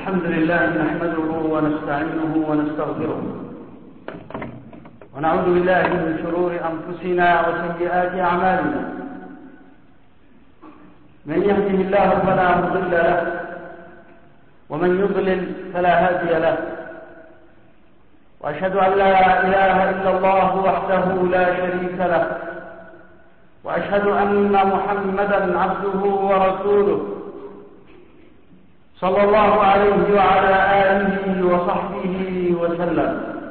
الحمد لله نحمده ونستعينه ونستغفره ونعوذ بالله من شرور أنفسنا وسيئات أعمالنا. من يهده الله فلا مضل له ومن يضلل فلا هادي له، وأشهد أن لا إله إلا الله وحده لا شريك له، وأشهد أن محمدا عبده ورسوله صلى الله عليه وعلى آله وصحبه وسلم.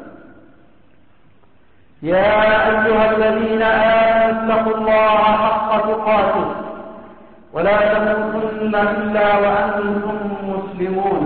يا أيها الذين آمنوا اتقوا الله حق تقاته ولا تموتن إلا وأنتم مسلمون.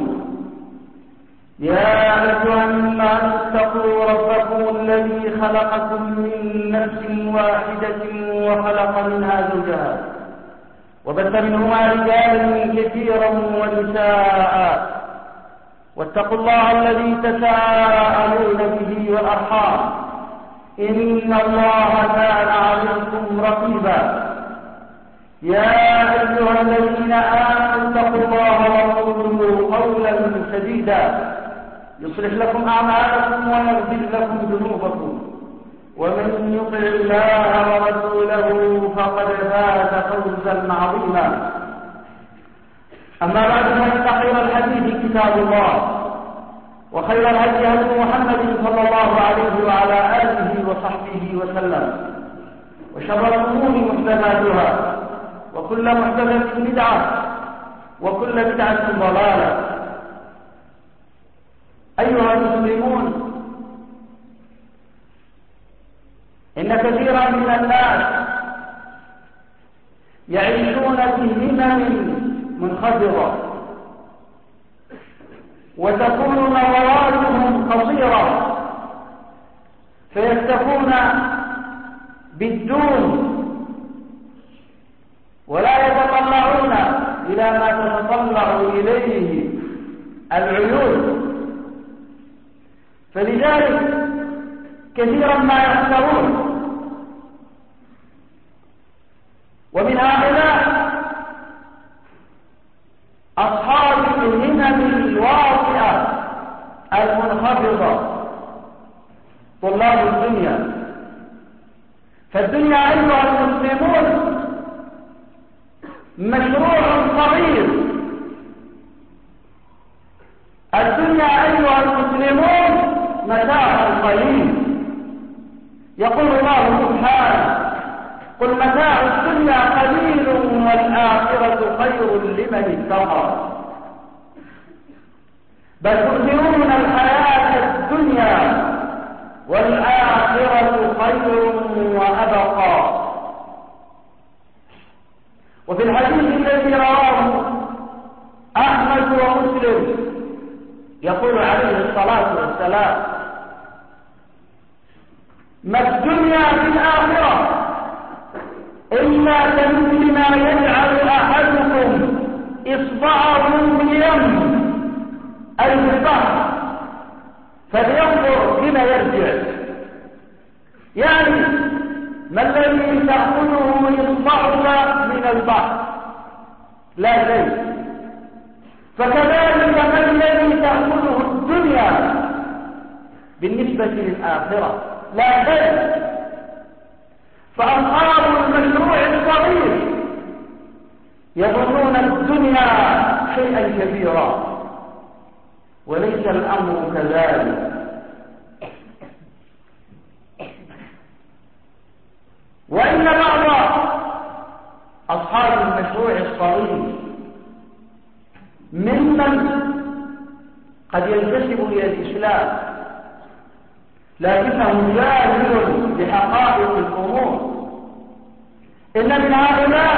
يا أيها الناس اتقوا ربكم الذي خلقكم من نفس واحدة وخلق منها زوجها وبث منهما رجالا كثيرا ونساء، واتقوا الله الذي تساءلون به والأرحام إن الله كان عليكم رقيبا. يا أيها الذين آمنوا اتقوا الله وقولوا قولا سديدا يصلح لكم أعمالكم ويغفر لكم ذنوبكم، ومن يطع الله ورسوله فقد فاز فوزا عظيما. أما بعد، فإن خير الحديث كتاب الله، وخير الهدي هدي محمد صلى الله عليه وعلى آله وصحبه وسلم، وشر الأمور محدثاتها، وكل محدثة بدعة، وكل بدعة ضلالة. أيها المسلمون، إن كثيرا من الناس يعيشون بهمم منخفضة، وتكون نظراتهم قصيرة، فيكتفون بالدون ولا يتطلعون إلى ما تتطلع إليه العيون. فلذلك كثيرا ما يخسرون. ومن هؤلاء أصحاب الهمم الواطئة المنخفضة، طلاب الدنيا. فالدنيا أيها المسلمون مشروع صغير. الدنيا أيها المسلمون متاع قليل. يقول الله سبحانه: قل متاع الدنيا قليل والآخرة خير لمن اتقى، بل تؤثرون الحياة الدنيا والآخرة خير وأبقى. وفي الحديث الذي رواه أحمد ومسلم يقول عليه الصلاة والسلام: ما الدنيا في الآخرة إلا كمثل ما يجعل أحدكم إصبعه في اليم أي في البحر فلينظر بما يرجع. يعني ما الذي تأخذه إصبعك من البحر؟ لا شيء. فكذلك ما الذي تأخذه الدنيا بالنسبة للآخرة؟ لا شيء. فأصحاب المشروع الصغير يظنون الدنيا شيئا كبيرا، وليس الأمر كذلك. وإن بعض أصحاب المشروع الصغير ممن قد ينتسب إلى الإسلام لكنه جاهل بحقائق الأمور. إن من هؤلاء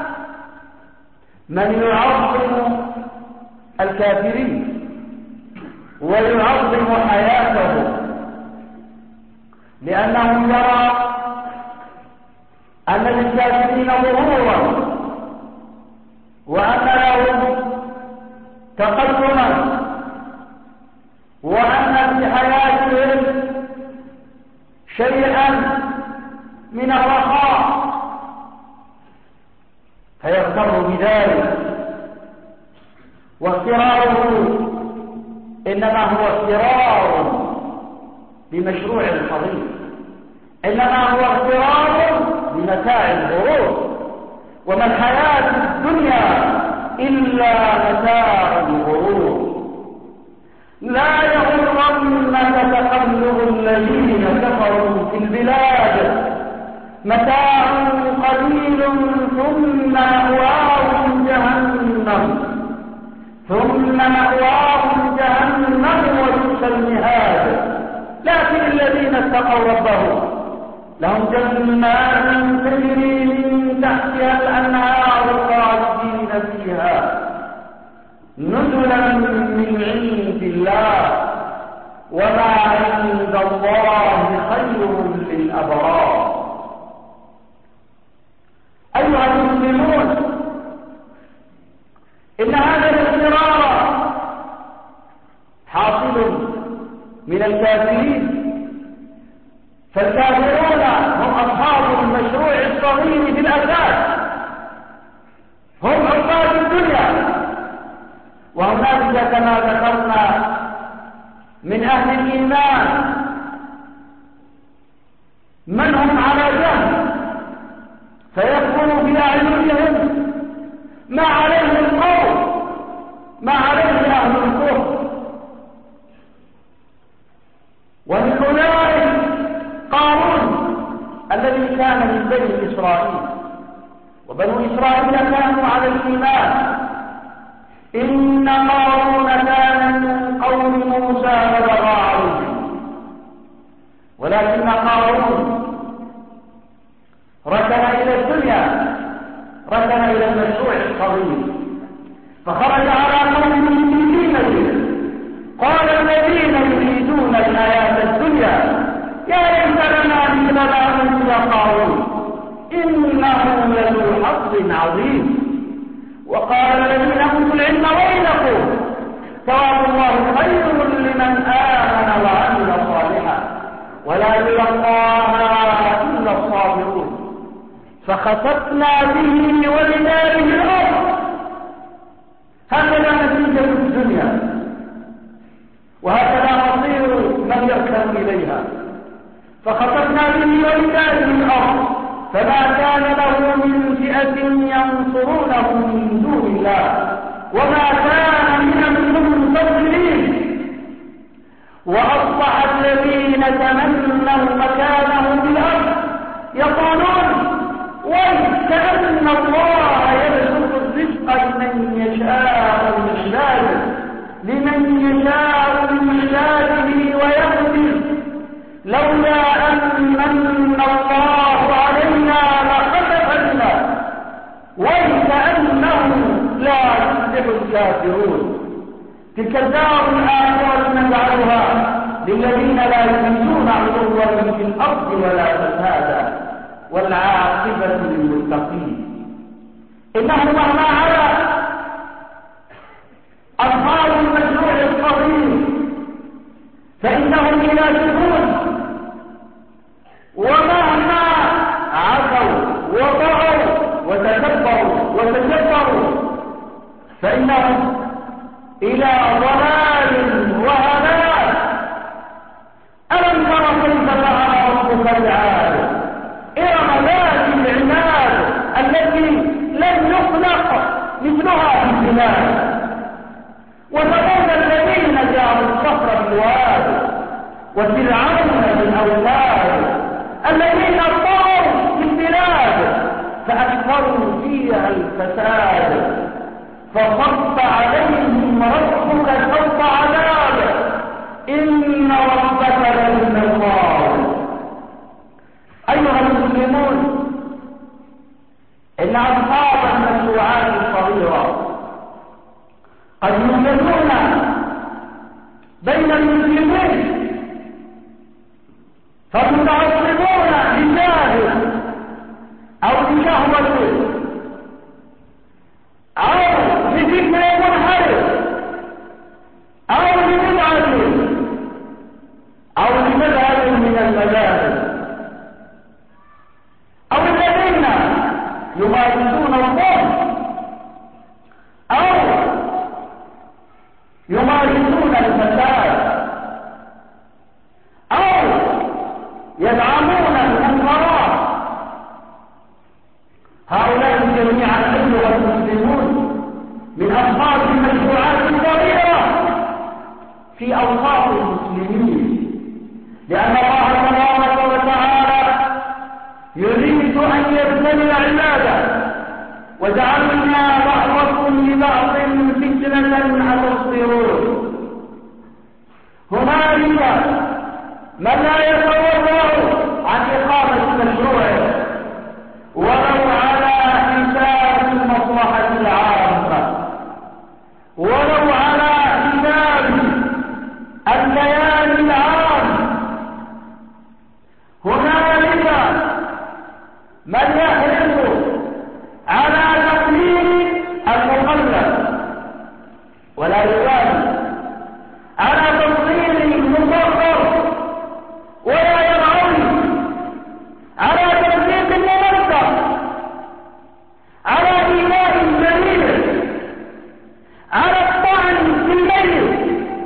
من يعظم الكافرين ويعظم حياتهم، لأنه يرى أن للكافرين ظهورا وأن لهم تقدما وأن في حياتهم شيئا من الرخاء، فيغتر بذلك. واغتراره هو اغترار بمشروع الفضيل، إنما هو اغترار بمتاع الغرور، وما الحياة الدنيا إلا متاع الغرور. لا يغرنك تقلب الذين كفروا في البلاد، متاع قليل ثم مأواهم جهنم، وبئس المهاد. لكن الذين اتقوا ربهم لهم جنات تجري من تحتها الأنهار خالدين فيها نزلا من عند الله، وما عند الله خير للأبرار. أيها المسلمون، إن هذا الاغترار حاصل من الكافرين، فالكافرون هم أصحاب المشروع الصغير في الأساس، هم عباد الدنيا. وهناك كما ذكرنا من أهل الإيمان من هم على جهل، فيكون في أعينهم ما عليه القوم، ما عليه أهل الكفر. ومن أولئك قارون الذي كان من بني إسرائيل، وبنو إسرائيل كانوا على الإيمان. إن قارون كان من قوم موسى فبغى عليهم، ولكن قارون ركن إلى الدنيا، ركن إلى المشروع الصغير، فخرج على قوم مشركين به. قال الذين يريدون الحياة الدنيا يا ليت لنا مثل ما أوتي قارون إنه لذو حظ عظيم. وقال الذين أوتوا العلم ويلكم ثواب الله خير لمن آمن وعمل صالحا ولا يلقاها إلا الصابرون. فخسفنا به ولداره الأرض. هكذا نتيجة الدنيا، وهكذا مصير من يركب إليها. فخسفنا به ولداره الأرض فما كان له من فئة ينصرونه من دون الله وما كان من المنتصرين. وأصبح الذين تمنوا مكانه بالأرض يقولون وكأن الله يبسط الرزق لمن يشاء من عباده ويقدر لولا أن من الله علينا لخسف بنا وكأنه لا يفلح الكافرون. تلك الدار الآخرة نجعلها للذين لا يريدون علوا في الأرض ولا فسادا والعاقبة للمتقين. إنه مهما على أصحاب المشروع الصغير فإنهم يناسبون، ومهما عصوا وطغوا وتجبروا فإنهم إلى ضلال وهلاك. ألم تر كيف فعل ربك بعاد إرم ذات العماد التي لم يخلق مثلها في البلاد. وثمود الذين جابوا الصخر بالواد وفرعون بالأوتاد الذين طغوا في البلاد فأكثروا فيها الفساد فصب عليهم ربك سوط عذاب إن ربك للمرصاد. أيها المسلمون، إن أصحاب المشروعات الصغيرة قد يوجدون بين المسلمين فمتعصبون لجاه أو لشهوة أو لفكر منحرف أو لبدعة أو لمذهب من المذاهب أو الذين يمارسون الظلم أو يمارسون الفساد في أوساط المسلمين، لأن الله تبارك وتعالى يريد أن يبتلي عباده، وجعلنا بعضكم لبعض فتنة أتصبرون. هنالك من لا يتورع عن إقامة مشروعه ولو على حساب المصلحة العامة، ولو على حساب البيان العام. هنالك من يحرص على تقليل المقلد ولا يبالي على تفضيل المقرر ولا يرعوي على تفضيل الممثل على إيماء المريض على الطعن في الميت.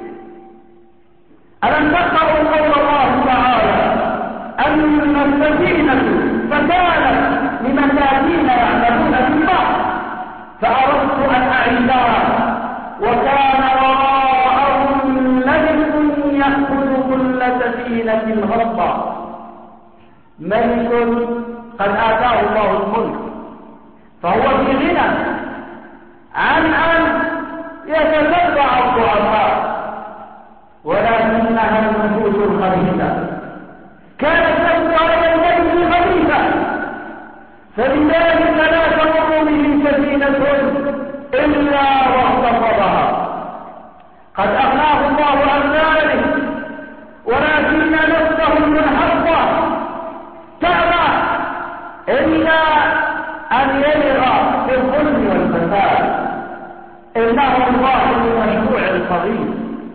ألم تقرأوا قول الله تعالى أن السفينة فكانت لمساكين يعملون في البحر فأردت أن أعيدها وكان وراءهم ملك يأخذ كل سفينة غصبا. ملك قد آتاه الله الملك فهو في غنى عن أن يتتبع الضعفاء، ولكنها النفوس الخبيثة كانت تبدو على الملك خبيثة، فلذلك لا تمر به سفينة إلا واغتصبها. قد أغناه الله عن ذلك، ولكن نفسه المنحطة تأبى إلا أن يلغى بالظلم والفساد. إنه الله المشروع الخبيث.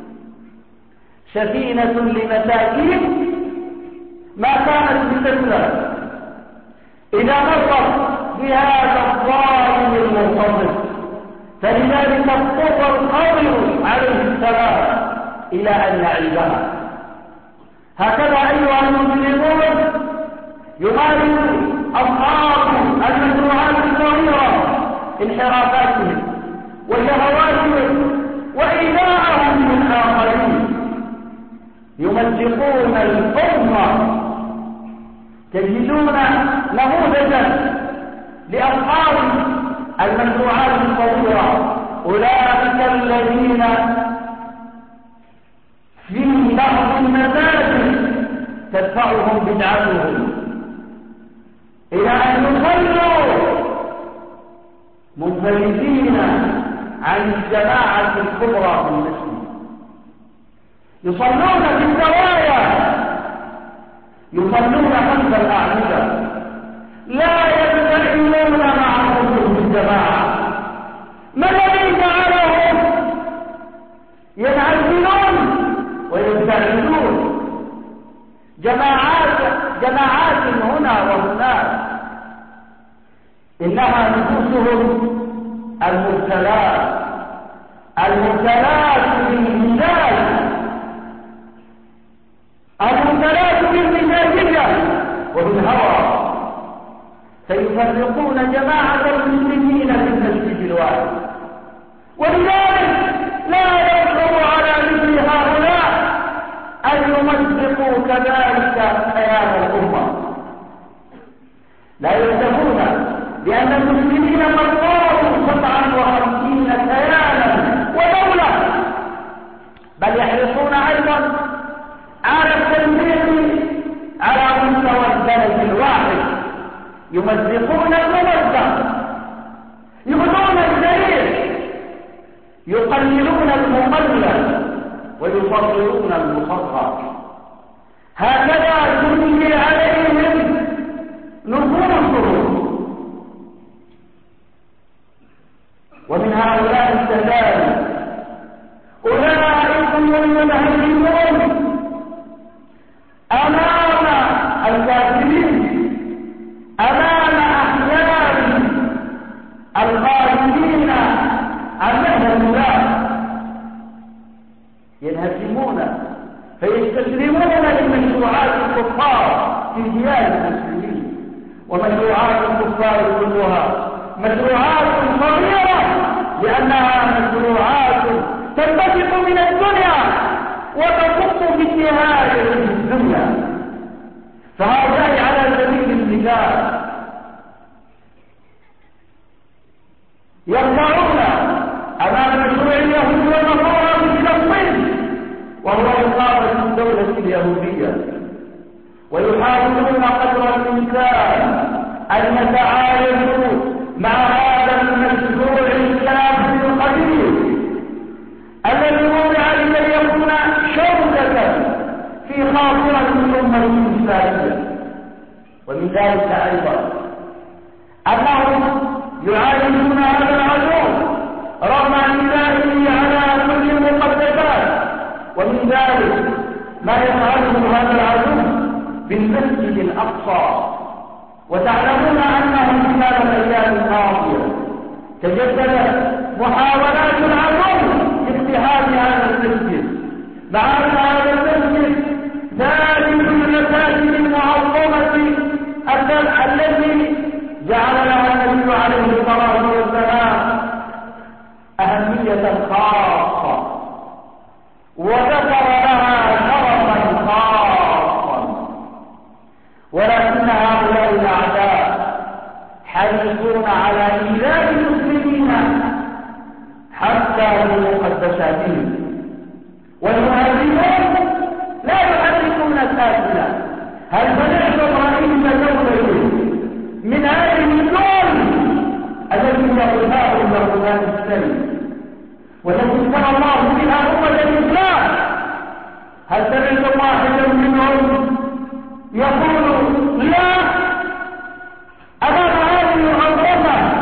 سفينة لمساكين ما كانت بتسلم إذا مرت بهذا الظالم المنتصف، فلذلك اضطر الخضر عليه السلام إلى أن يعيبها. هكذا أيها المسلمون يمارس أصحاب المشروعات الصغيرة انحرافاتهم وشهواتهم وإيذاءهم للآخرين، يمزقون الأمة. تجدون نموذجا لأصحاب المشروعات الصغيرة، أولئك الذين في بعض المساجد تدفعهم بدعتهم إلى أن يصلوا منفردين عن الجماعة الكبرى في المسجد، يصلون في الزوايا، يصلون خلف الأعمدة، لا يلتزمون مع الخطوة الجماعة. ما الذي جعلهم ينعزلون ويبتعدون؟ جماعات هنا وهناك، إنها نفوسهم المبتلاة بالمثال، المبتلاة بالمزاجية وبالهوى، فيفرقون جماعة المسلمين في المسجد الواحد. ولذلك لا يصعب على مثل هؤلاء أن يمزقوا كذلك كيان الأمة. لا يلتفون بأن المسلمين قد صاروا 57 كيانا ودولة، بل يحرصون أيضا على التنفيذ على مستوى البلد الواحد، يمزقون الممزق، يغضون الجريح، يقللون المقلل ويصغرون المصغر. هكذا تنهي عليهم نفوسهم. ومن هؤلاء التجارب أولئك المتهجمون أمام الكافرين، أمام أحلام الغالبين عن نهج الله، ينهزمون فيستسلمون لمشروعات الكفار في ديار المسلمين. ومشروعات الكفار كلها مشروعات صغيرة، لأنها مشروعات تنبثق من الدنيا وتكف في نهاية الدنيا. فهؤلاء على سبيل المثال يرفعون أمام مشروع اليهود والنصارى في فلسطين وهو إقامة الدولة اليهودية، ويحاولون قدر الإمكان أن يتعايشوا مع هذا المشروع الكافر القديم الذي وضع لكي يكون شوكة في خاطرة الأمة الإسلامية. ومن ذلك أيضا أنهم يعايشون هذا العدو رغم اعتدائه على كل المقدسات، ومن ذلك ما يفعله هذا العدو بالمسجد الأقصى. وتعلمون أنه خلال الأيام الماضية تجددت محاولات العدو لاجتهاد هذا المسجد، مع أن هذا المسجد ثالث المساجد المعظمة التي جعل لها النبي عليه الصلاة والسلام أهمية خاصة وذكر لها شرفا خاصا، ولكن هؤلاء الأعداء حريصون على إيذاء المسلمين حتى بمقدساتهم، والمهاجرون لا يحركون ساكنا. هل سمعتم رئيس دولة من هذه الدول التي هي غذاء لغذاء السلم والتي كان الله بها أمة الإسلام، هل سمعتم واحدا منهم يقول لا أمام هذه الأنظمة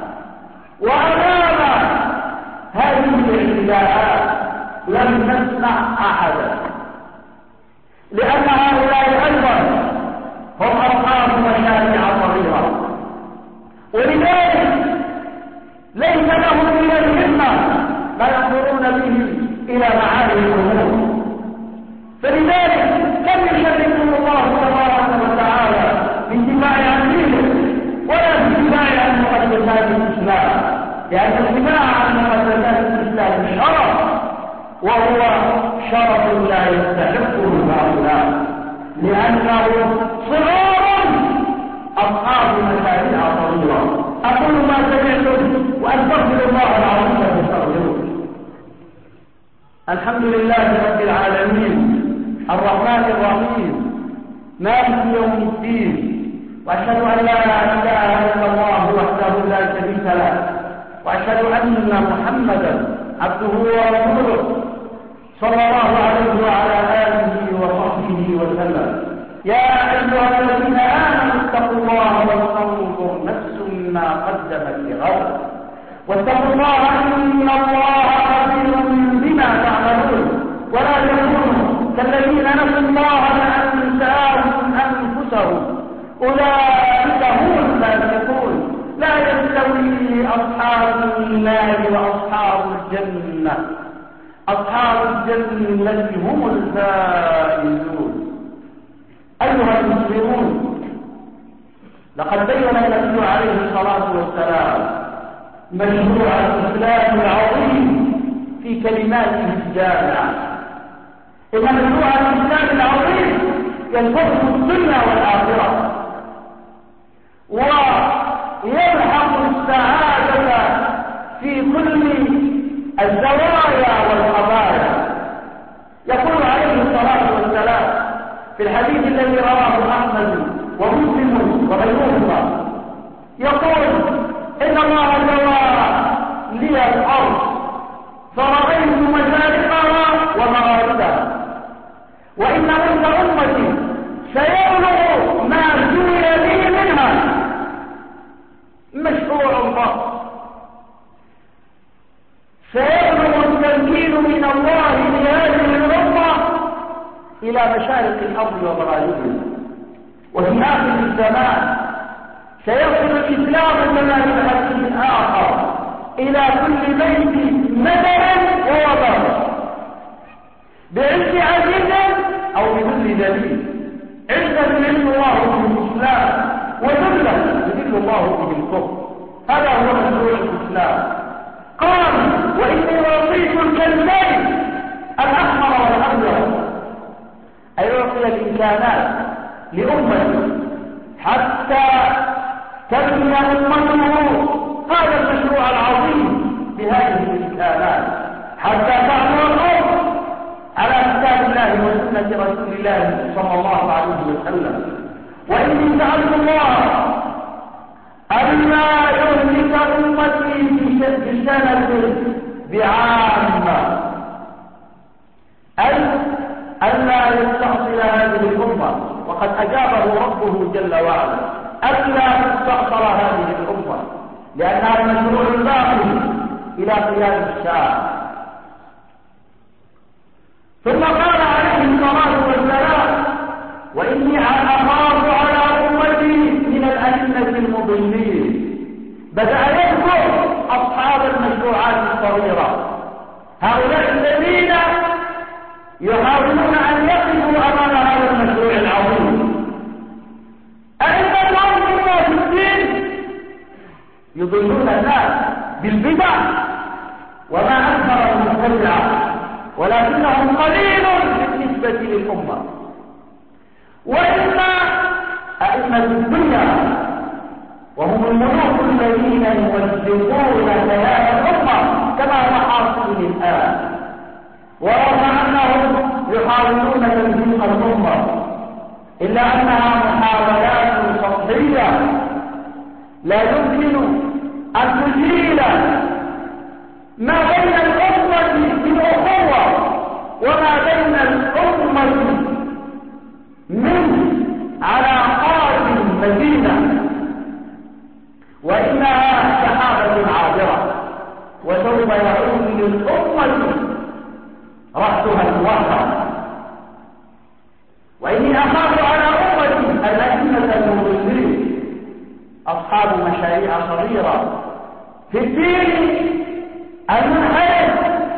وأمام هذه الاعتداءات؟ لم نسمع أحدا، لأن هؤلاء أيضا هم أصحاب مشاريع صغيرة، ولذلك ليس لهم من الهمة ما ينظرون به إلى معالي الأمور. فلذلك لم يشركهم الله تبارك وتعالى بالدفاع عن دينه ولا بالدفاع عن مقدسات الإسلام، لأن الدفاع عن مقدسات الإسلام شرف، وهو شرف لا يستحقه هؤلاء، لأنهم صغار أصحاب مشاريع صغيرة. أقول ما سمعتم وأستغفر الله العظيم فاستغفروه. الحمد لله رب العالمين الرحمن الرحيم مالك يوم الدين، وأشهد أن لا إله إلا الله وحده لا شريك له، وأشهد أن محمدا عبده ورسوله صلى الله عليه وعلى آله وصحبه وسلم. يا أيها الذين آمنوا اتقوا الله ولتنظر نفس ما قدمت لغد، واتقوا الله إن الله خبير بما تعملون، ولا تكونوا كالذين نسوا الله فأنساهم أنفسهم أولئك هم الفاسقون. لا يستوي أصحاب النار وأصحاب الجنة، أصحاب الجنة هم الفائزون. أيها المسلمون، لقد بين النبي عليه الصلاة والسلام مشروع الإسلام العظيم في كلماته الجامعة. إن مشروع الإسلام العظيم ينفذ الدنيا والآخرة ويلحق السعادة في كل الزوايا والقضايا. يقول عليه الصلاة والسلام في الحديث الذي رواه أحمد ومسلم وغيرهما، يقول إن الله جوى لي الأرض فرأيت مشارقها ومغاربها، وإن ملك أمتي سيبلغ ما جوي لي منها. مشروع الله سيبلغ التمكين من الله لهذه الأمة إلى مشارق الأرض ومغاربها، وفي آخر الزمان سيصل الإسلام كما في الحديث الآخر إلى كل بيت مدر ووبر، بعز عزيز أو بذل ذليل. عزة يذل الله به الإسلام، وذلة يذل الله به الكفر. هذا هو مشروع الإسلام. قال وإني أعطيت الكلمين الأحمر والأبيض وتسوي الإمكانات لأمته حتى تبني أمته هذا المشروع العظيم بهذه الإمكانات، حتى تعمل الأرض على كتاب الله وسنة رسول الله صلى الله عليه وسلم. وإني سألت الله ألا يهلك أمتي بسنة بعامة، أي ألا يستأصل هذه الأمة، وقد أجابه ربه جل وعلا ألا تستأصل هذه الأمة لأنها المشروع الباقي إلى قيام الساعة. ثم قال عليه الصلاة والسلام وإني أخاف على أمتي من الأئمة المضلين. بدأ يذكر أصحاب المشروعات الصغيرة، هؤلاء الذين يحاولون أن يقفوا أمام هذا المشروع العظيم. أئمة الأمة في الدين يضلون الناس بالبدع وما أكثر المبتدعة، ولكنهم قليل بالنسبة للأمة. وإما أئمة الدنيا وهم الملوك الذين يوجهون كيان الأمة كما هو حاصل الآن، ورغم أنهم يحاولون تمزيق الأمة إلا أنها محاولات سطحية لا يمكن أن تزيل ما بين الأمة من أخوة وما بين الأمة من علاقات متينة، وإنها سحابة عابرة وسوف يعود للأمة رأسها الموحد. وإني أخاف على أمتي الأئمة المضلين أصحاب مشاريع صغيرة في الدين المنحرف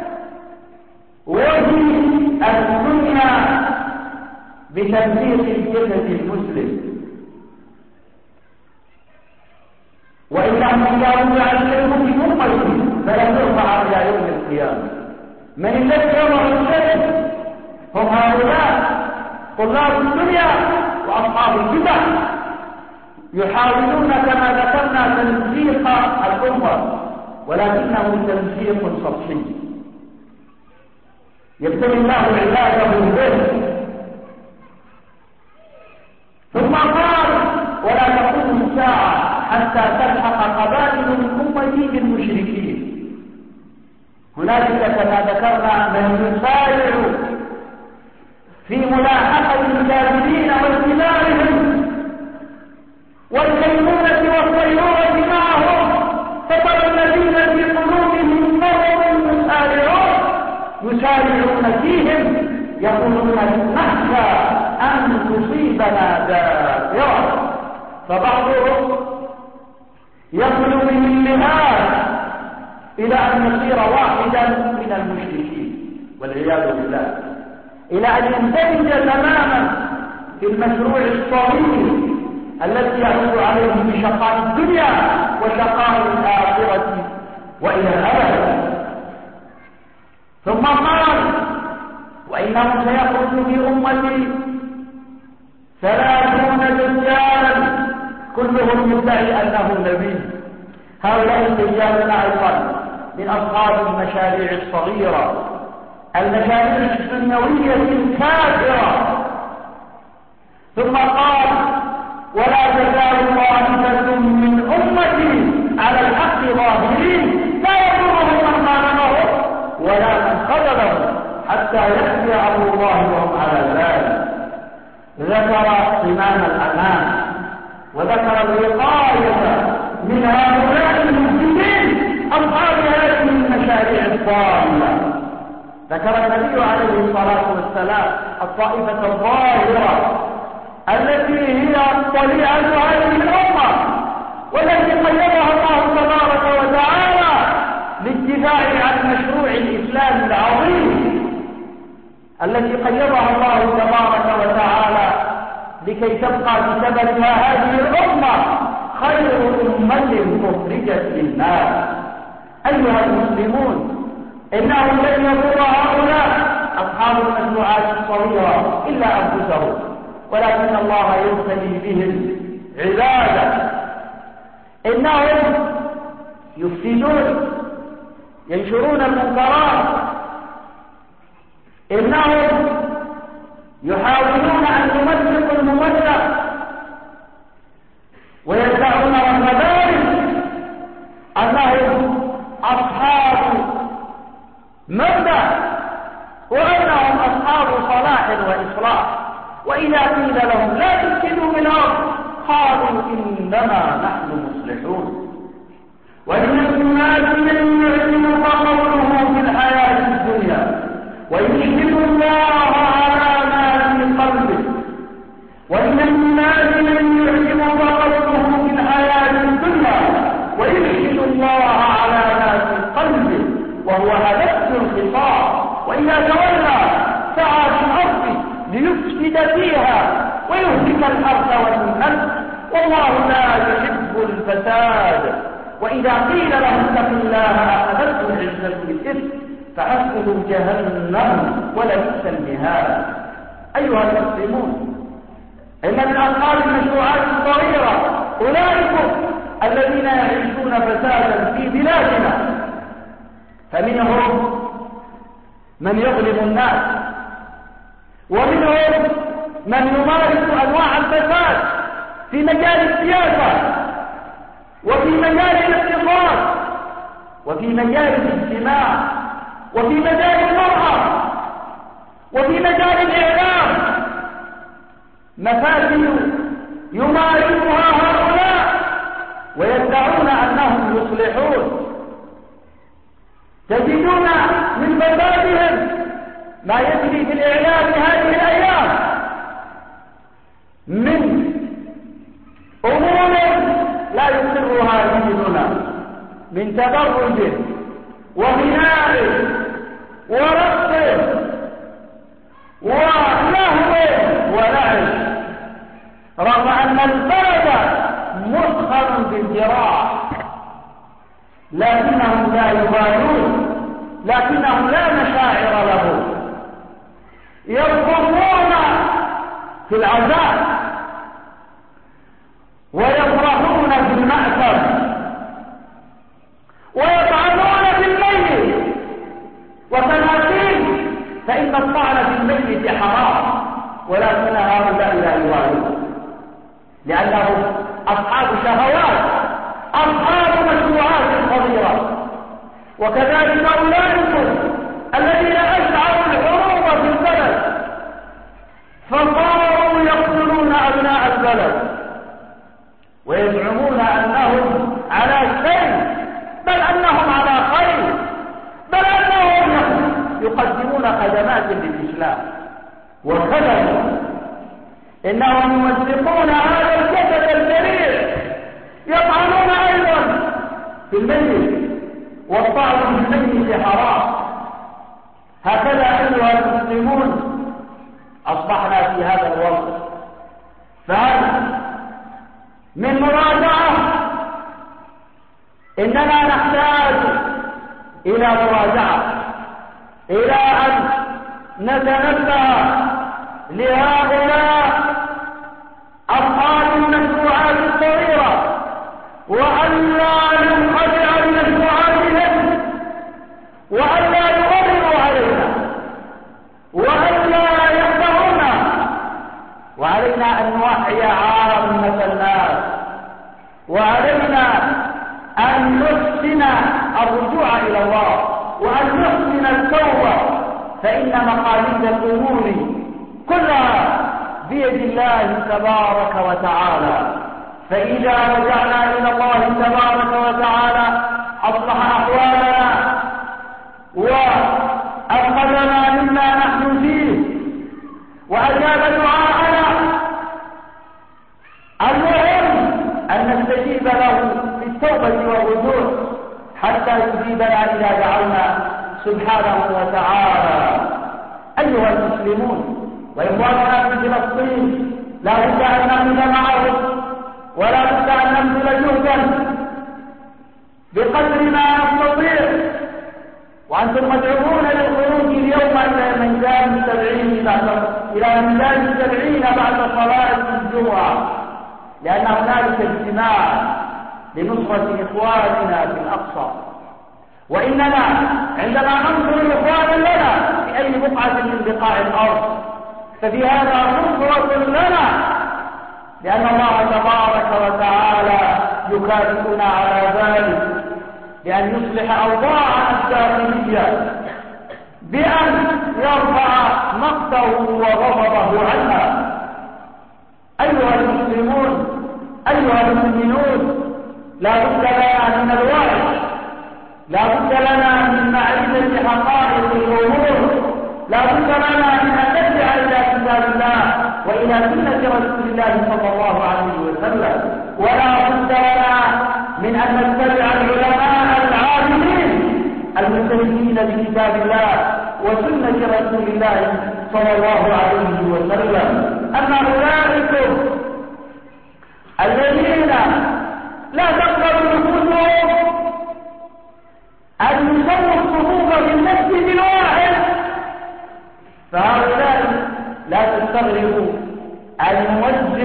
وفي الدنيا بتنسيق الجسد المسلم، وإنهم كانوا يعلمون في أمتي فلن يرفع إلى يوم القيامة. من الذي يضع الشرك؟ هم هؤلاء طلاب الدنيا وأصحاب البدع، يحاولون كما ذكرنا تمزيق الأمة، ولكنه تمزيق سطحي يبتلي الله عباده به. ثم قال ولا تقوم الساعة حتى تلحق قبائل من أمتي بالمشركين. هنالك كما ذكرنا من يسارع في ملاحقة الكافرين واتباعهم والكيمونة والطيرورة معهم، فترى الذين في قلوبهم مرض يسارعون فيهم يقولون نخشى أن تصيبنا دائرة، فبعضهم يطلب بالنهاية إلى أن يصير واحدا من المشركين والعياذ بالله، إلى أن يندمج تماما في المشروع الصغير الذي يعود عليهم بشقاء الدنيا وشقاء الآخرة وإلى الأبد. ثم قال وإنه سيخرج في أمتي 30 دجالا كلهم يدعي أنه نبي. هؤلاء الدجالون أيضا من أصحاب المشاريع الصغيرة، المشاريع الدنيوية الكافرة. ثم قال ولا تزال طائفة من أمتي على الحق ظاهرين لا يضرهم من خالفهم ولا من خذلهم حتى يأتي أمر الله وهم على ذلك. ذكر صمام الأمان وذكر الوقاية من هؤلاء المسلمين أصحاب هذه المشاريع الضالة. ذكر النبي عليه الصلاة والسلام الطائفة الظاهرة التي هي طليعة هذه الأمة والتي قيدها الله تبارك وتعالى للدفاع عن مشروع الإسلام العظيم، التي قيدها الله تبارك وتعالى لكي تبقى بسببها هذه الأمة خير أمة أخرجت للناس. أيها المسلمون، إنه لن يضر هؤلاء أصحاب المشروعات صغيرة إلا أنفسهم، ولكن الله يبتلي بهم عباده. إنهم يفسدون، ينشرون المنكرات، إنهم يحاولون أن يمزقوا الممزق، ويدعون رغم ذلك أنهم أصحاب مبدأ وأنهم أصحاب صلاح وإصلاح. وإذا قيل لهم لا تفسدوا في الأرض قالوا إنما نحن مصلحون. ومن الناس من يعجبك قوله في الحياة الدنيا ويشهد الله على ما في قلبه. ومن الناس من يعجبك قوله في الحياة الدنيا ويشهد الله على ما في قلبه وهو ألد الخصام. وإذا تولى سعى في الأرض ليفسد فيها ويهلك الحرث والنسل والله لا يحب الفساد. وإذا قيل له اتق الله أخذته العزة بالإثم فحسبه جهنم ولبئس المهاد. أيها المسلمون، إن من أصحاب المشروعات الصغيرة أولئك الذين يعيشون فسادا في بلادنا، فمنهم من يظلم الناس، ومنهم من يمارس أنواع الفساد في مجال السياسة وفي مجال الاقتصاد وفي مجال الاجتماع وفي مجال المرأة وفي مجال الإعلام، مفاسد يمارسها هؤلاء ويدعون أنهم يصلحون. تجدون من فسادهم ما يجري في الإعلام هذه الأيام من أمور لا يسرها ديننا، من تبرج وغناء ورقص ولهو ولعب، رغم أن البلد مسخر بالجراح، لكنهم لا يبالون، لكنهم لا مشاعر له، يرقصون في العزاء ويفرحون في المأثم ويطعنون في الميت. وتناسين فإن الطعن في الميت حرام، ولكن هؤلاء لا يبالون لأنهم أصحاب شهوات، أصحاب مشروعات صغيرة. وكذلك أولئك الذين أشعروا الحروب في البلد فصاروا يقتلون أبناء البلد ويزعمون أنهم على شيء، بل أنهم على خير، بل أنهم يقدمون خدمات للإسلام. وكذلك إنهم يمزقون هذا الجسد الجليل، يطعنون أيضا في الميت، والطعن في الميت حرام. هكذا أيها المسلمون أصبحنا في هذا الوقت، فهل من مراجعة؟ إننا نحتاج إلى مراجعة، إلى أن نتنبه لهؤلاء أصحاب المشروعات الصغيرة، وأن لا ننخدع بمشروعاتهم، وأن لا يغرروا علينا، وأن لا يخدعونا. وعلينا أن نوعي عامة الناس، وعلينا أن نحسن الرجوع إلى الله، وأن نحسن التوبة، فإن مقاليد الأمور كلها بيد الله تبارك وتعالى. فإذا رجعنا إلى الله تبارك وتعالى أصلح أحوالنا وأنقذنا مما نحن فيه وأجاب دعاءنا. المهم أن نستجيب له بالتوبة والرجوع حتى يجيبنا إذا دعونا سبحانه وتعالى. أيها المسلمون وإخواننا في فلسطين، لا بد أن نعمل معهم، ولا بد أن نبذل جهدا بقدر ما نستطيع. وأنتم مدعوون للخروج اليوم إلى ميدان 70 إلى إلى ميدان السبعين بعد صلاة الجمعة، لأن هنالك اجتماع لنصرة إخواننا في الأقصى. وإننا عندما ننصر إخوانا لنا في أي بقعة من بقاع الأرض ففي هذا نصرة لنا، لأن الله تبارك وتعالى يكافئنا على ذلك بأن يصلح أوضاعنا الداخلية، بأن يرفع مقته وغضبه عنا. أيها المسلمون، أيها المؤمنون، لا بد لنا من الوعي، لا بد لنا من معرفة حقائق الأمور، لا بد لنا من أن نرجع إلى كتاب الله وإلى سنة رسول الله صلى الله عليه وسلم، ولا بد لنا من أن نتبع العلماء العالمين المستندين بكتاب الله وسنة رسول الله صلى الله عليه وسلم. أما أولئك الذين لا تقبل نفوسهم أن يسموا الصفوف في المسجد الواحد، فهؤلاء لا تستغربوا أن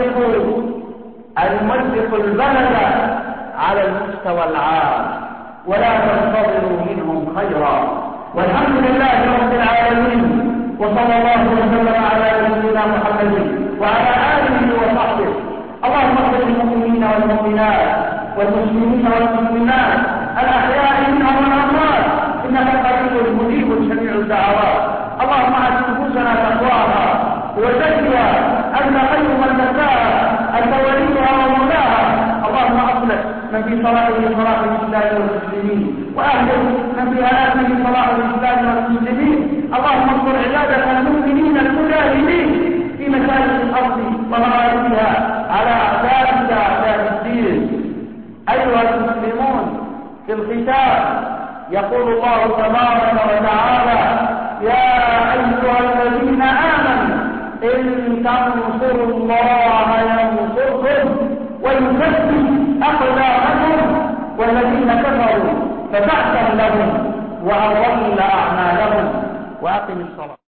يمزقوا البلد على المستوى العام، ولا تنتظروا منهم خيرا. والحمد لله رب العالمين، وصلى الله وسلم على نبينا محمد وعلى آله وصحبه. اللهم اغفر للمؤمنين والمؤمنات والمسلمين والمسلمات الأحياء منهم والأموات، إنك قريب مجيب سميع الدعوات. اللهم آت نفوسنا تقواها وزكها، أنت خير من زكاها، أنت وليها ومولاها. اللهم أصلح من في صلاحه صلاح الإسلام والمسلمين، وأهلك من في هلاكه صلاح الإسلام والمسلمين. اللهم انصر عبادك المؤمنين المجاهدين في مشارق الأرض ومغاربها على أعدائك أعداء الدين. أيها المسلمون، في الختام يقول الله تبارك وتعالى: يا أيها الذين آمنوا إن تنصروا الله ينصركم ويثبت أقدامكم، والذين كفروا فتعسا لهم وأضل أعمالهم. وأقم الصلاة.